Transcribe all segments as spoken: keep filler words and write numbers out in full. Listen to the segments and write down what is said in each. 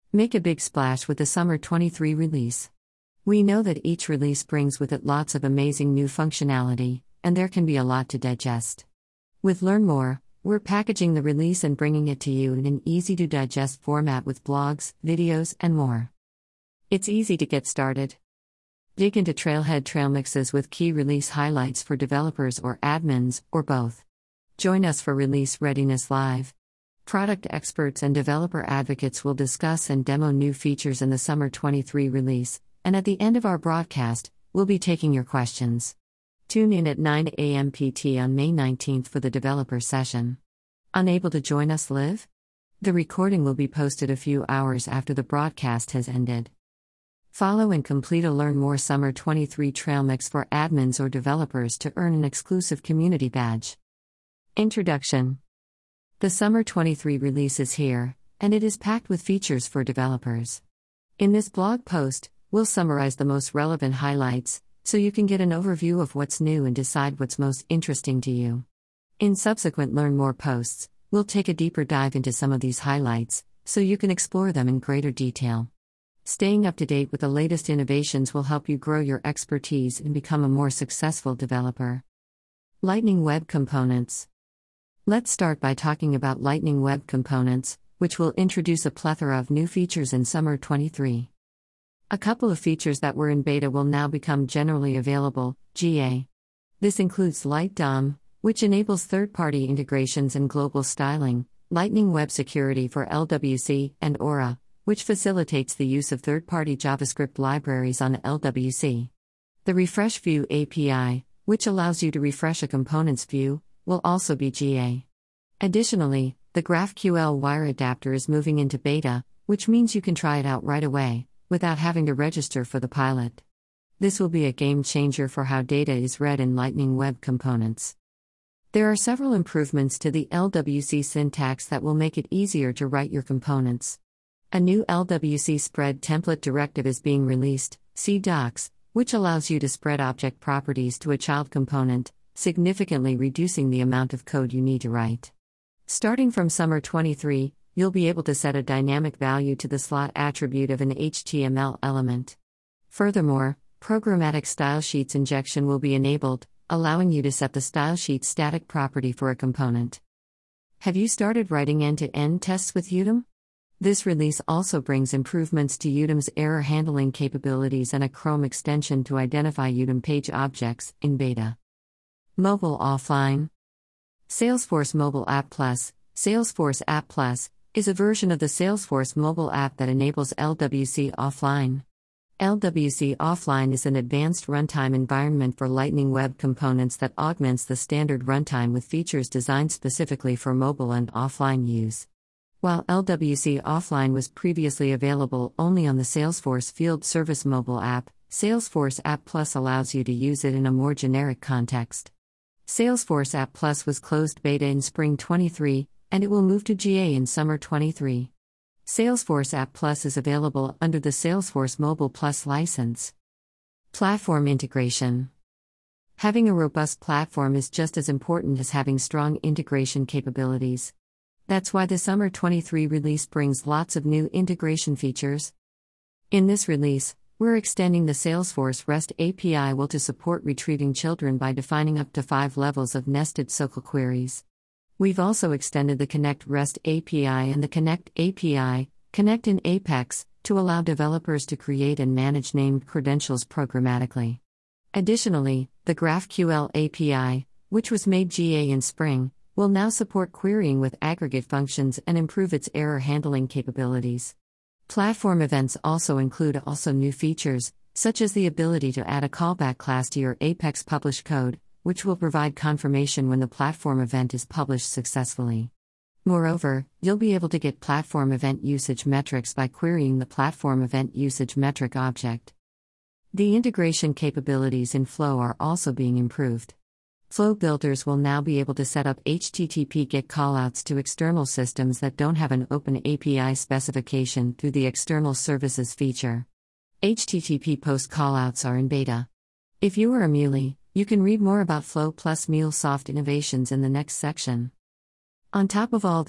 Make a big splash with the Summer twenty-three release. We know that each release brings with it lots of amazing new functionality, and there can be a lot to digest. With Learn More, we're packaging the release and bringing it to you in an easy-to-digest format with blogs, videos, and more. It's easy to get started. Dig into Trailhead trail mixes with key release highlights for developers or admins, or both. Join us for Release Readiness Live. Product experts and developer advocates will discuss and demo new features in the Summer twenty-three release, and at the end of our broadcast, we'll be taking your questions. Tune in at nine a.m. P T on May nineteenth for the developer session. Unable to join us live? The recording will be posted a few hours after the broadcast has ended. Follow and complete a Learn More Summer twenty-three trail mix for admins or developers to earn an exclusive community badge. Introduction. The Summer twenty-three release is here, and it is packed with features for developers. In this blog post, we'll summarize the most relevant highlights, so you can get an overview of what's new and decide what's most interesting to you. In subsequent Learn More posts, we'll take a deeper dive into some of these highlights, so you can explore them in greater detail. Staying up to date with the latest innovations will help you grow your expertise and become a more successful developer. Lightning Web Components. Let's start by talking about Lightning Web Components, which will introduce a plethora of new features in Summer twenty-three. A couple of features that were in beta will now become generally available, G A. This includes Light D O M, which enables third-party integrations and global styling, Lightning Web Security for L W C, and Aura, which facilitates the use of third-party JavaScript libraries on L W C. The Refresh View A P I, which allows you to refresh a component's view, will also be G A. Additionally, the GraphQL wire adapter is moving into beta, which means you can try it out right away, without having to register for the pilot. This will be a game changer for how data is read in Lightning Web Components. There are several improvements to the L W C syntax that will make it easier to write your components. A new L W C spread template directive is being released, see docs, which allows you to spread object properties to a child component, significantly reducing the amount of code you need to write. Starting from Summer twenty-three, you'll be able to set a dynamic value to the slot attribute of an H T M L element. Furthermore, programmatic style sheets injection will be enabled, allowing you to set the style sheet static property for a component. Have you started writing end-to-end tests with Udemy? This release also brings improvements to Udemy's error handling capabilities and a Chrome extension to identify Udemy page objects in beta. Mobile Offline. Salesforce Mobile App Plus, Salesforce App Plus, is a version of the Salesforce mobile app that enables L W C Offline. L W C Offline is an advanced runtime environment for Lightning Web Components that augments the standard runtime with features designed specifically for mobile and offline use. While L W C Offline was previously available only on the Salesforce Field Service mobile app, Salesforce App Plus allows you to use it in a more generic context. Salesforce App Plus was closed beta in Spring twenty-three, and it will move to G A in Summer twenty-three. Salesforce App Plus is available under the Salesforce Mobile Plus license. Platform integration. Having a robust platform is just as important as having strong integration capabilities. That's why the Summer twenty-three release brings lots of new integration features. In this release, we're extending the Salesforce REST A P I will to support retrieving children by defining up to five levels of nested S O C L queries. We've also extended the Connect REST A P I and the Connect A P I, Connect in Apex, to allow developers to create and manage named credentials programmatically. Additionally, the GraphQL A P I, which was made G A in spring, will now support querying with aggregate functions and improve its error handling capabilities. Platform events also include also new features, such as the ability to add a callback class to your Apex published code, which will provide confirmation when the platform event is published successfully. Moreover, you'll be able to get platform event usage metrics by querying the platform event usage metric object. The integration capabilities in Flow are also being improved. Flow builders will now be able to set up H T T P GET callouts to external systems that don't have an open A P I specification through the External Services feature. H T T P POST callouts are in beta. If you are a Muley, you can read more about Flow plus MuleSoft innovations in the next section. On top of all this,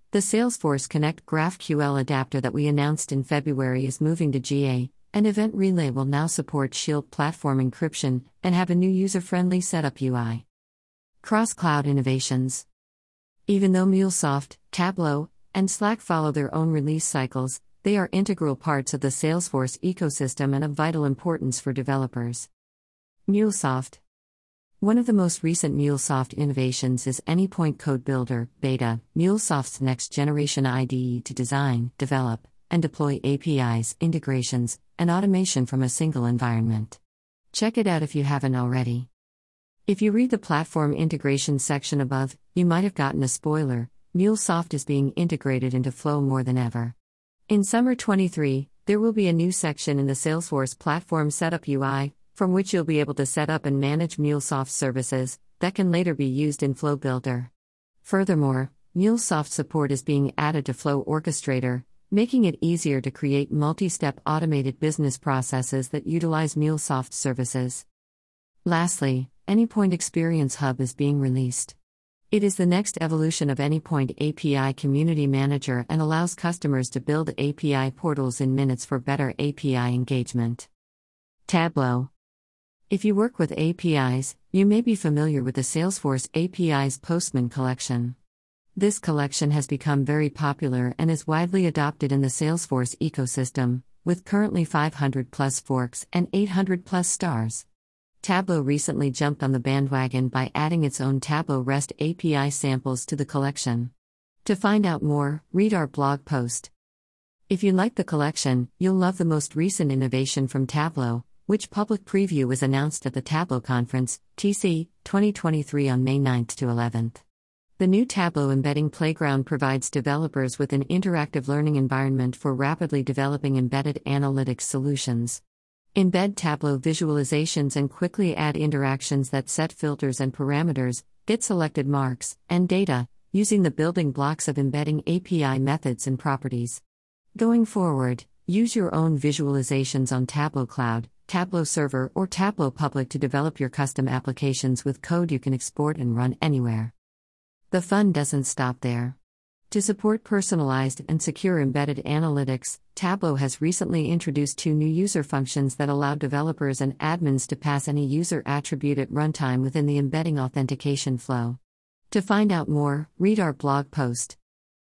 The Salesforce Connect GraphQL adapter that we announced in February is moving to G A, and Event Relay will now support Shield platform encryption and have a new user-friendly setup U I. Cross-cloud innovations. Even though MuleSoft, Tableau, and Slack follow their own release cycles, they are integral parts of the Salesforce ecosystem and of vital importance for developers. MuleSoft. One of the most recent MuleSoft innovations is Anypoint Code Builder, Beta, MuleSoft's next-generation I D E to design, develop, and deploy A P Is, integrations, and automation from a single environment. Check it out if you haven't already. If you read the platform integration section above, you might have gotten a spoiler. MuleSoft is being integrated into Flow more than ever. In summer twenty-three, there will be a new section in the Salesforce Platform Setup U I, from which you'll be able to set up and manage MuleSoft services that can later be used in Flow Builder. Furthermore, MuleSoft support is being added to Flow Orchestrator, making it easier to create multi-step automated business processes that utilize MuleSoft services. Lastly, Anypoint Experience Hub is being released. It is the next evolution of Anypoint A P I Community Manager and allows customers to build A P I portals in minutes for better A P I engagement. Tableau. If you work with A P Is, you may be familiar with the Salesforce A P Is Postman collection. This collection has become very popular and is widely adopted in the Salesforce ecosystem, with currently five hundred plus forks and eight hundred plus stars. Tableau recently jumped on the bandwagon by adding its own Tableau REST A P I samples to the collection. To find out more, read our blog post. If you like the collection, you'll love the most recent innovation from Tableau, which public preview was announced at the Tableau Conference, T C, twenty twenty-three on May ninth to eleventh. The new Tableau Embedding Playground provides developers with an interactive learning environment for rapidly developing embedded analytics solutions. Embed Tableau visualizations and quickly add interactions that set filters and parameters, get selected marks, and data, using the building blocks of embedding A P I methods and properties. Going forward, use your own visualizations on Tableau Cloud, Tableau Server, or Tableau Public to develop your custom applications with code you can export and run anywhere. The fun doesn't stop there. To support personalized and secure embedded analytics, Tableau has recently introduced two new user functions that allow developers and admins to pass any user attribute at runtime within the embedding authentication flow. To find out more, read our blog post.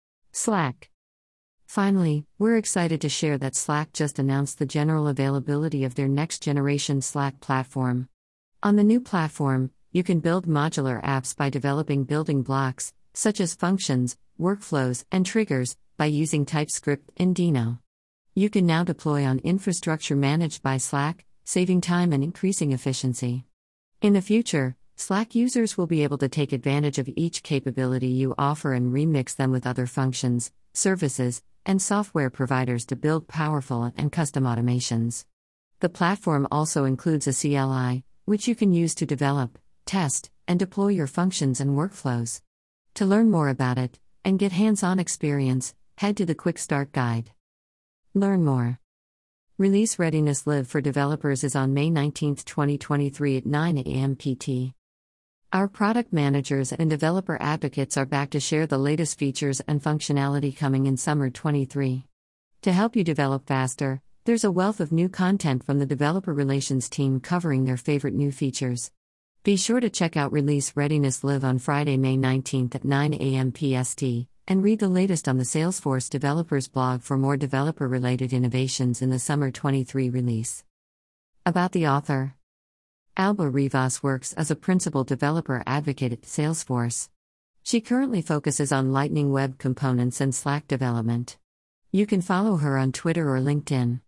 Slack. Finally, we're excited to share that Slack just announced the general availability of their next-generation Slack platform. On the new platform, you can build modular apps by developing building blocks, such as functions, workflows, and triggers, by using TypeScript and Deno. You can now deploy on infrastructure managed by Slack, saving time and increasing efficiency. In the future, Slack users will be able to take advantage of each capability you offer and remix them with other functions, services, and software providers to build powerful and custom automations. The platform also includes a C L I, which you can use to develop, test, and deploy your functions and workflows. To learn more about it, and get hands-on experience, head to the Quick Start Guide. Learn more. Release Readiness Live for developers is on May nineteenth, twenty twenty-three at nine a.m. P T. Our product managers and developer advocates are back to share the latest features and functionality coming in summer twenty-three. To help you develop faster, there's a wealth of new content from the developer relations team covering their favorite new features. Be sure to check out Release Readiness Live on Friday, May nineteenth at nine a.m. P S T, and read the latest on the Salesforce Developers blog for more developer-related innovations in the Summer twenty-three release. About the author. Alba Rivas works as a principal developer advocate at Salesforce. She currently focuses on Lightning Web Components and Slack development. You can follow her on Twitter or LinkedIn.